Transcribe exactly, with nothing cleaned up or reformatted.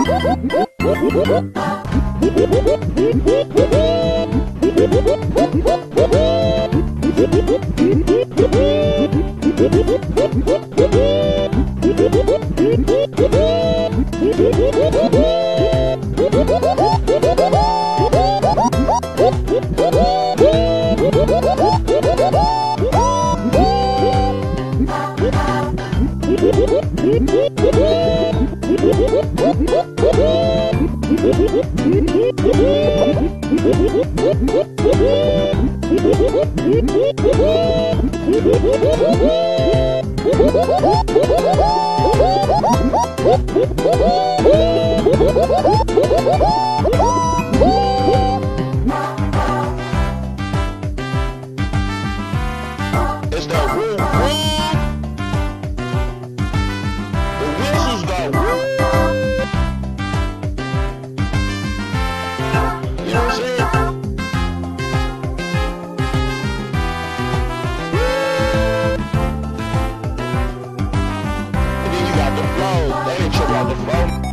It's the woo woo. The whistles go woo. You know what I'm saying? And then you got the flow. They ain't trip out the flow.